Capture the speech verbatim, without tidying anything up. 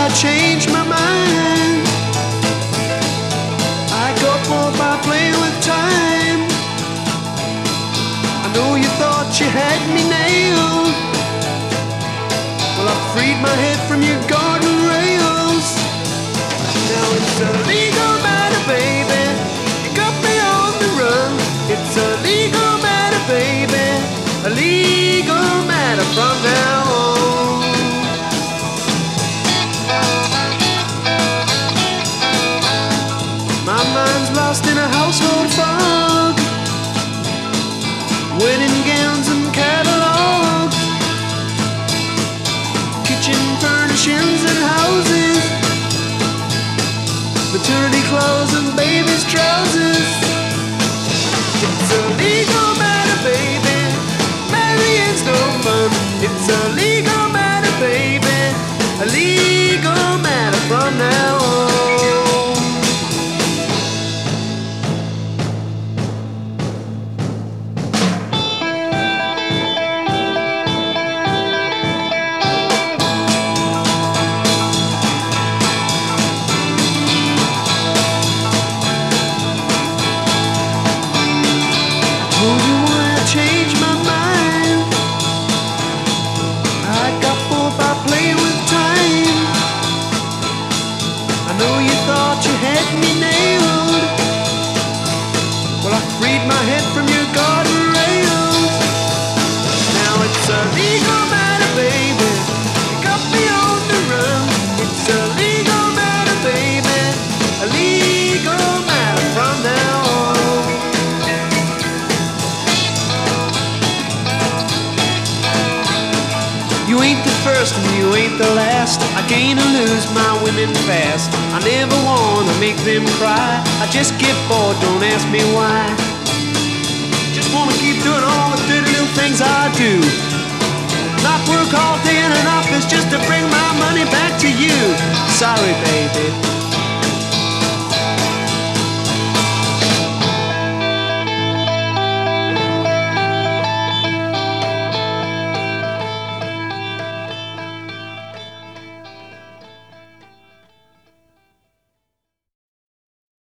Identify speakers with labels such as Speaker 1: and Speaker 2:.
Speaker 1: I changed my mind. I got more by playing with time. I know you thought you had me nailed. Well, I freed my head from your garden rails. Now it's a legal matter, baby. You got me on the run. It's a legal matter, baby. A legal matter from now on. My mind's lost in a household fog. Wedding gowns and catalogs, kitchen furnishings and houses, maternity clothes and baby's trousers. It's a legal matter, baby. Marrying's no fun. It's a legal matter, baby. A legal matter from now on. Told you why I changed my mind. I got bored by playing with time. I know you thought you had me nailed. Well, I freed my head from your garden rails. Now it's a legal matter, baby. You got me on the run. It's a legal matter, baby. A legal matter from now on. You ain't the first and you ain't the last. I gain or lose my women fast. I never wanna make them cry. I just get bored, don't ask me why. Just wanna keep doing all the dirty little things I do. Not work all day in an office just to bring my money back to you. Sorry, baby.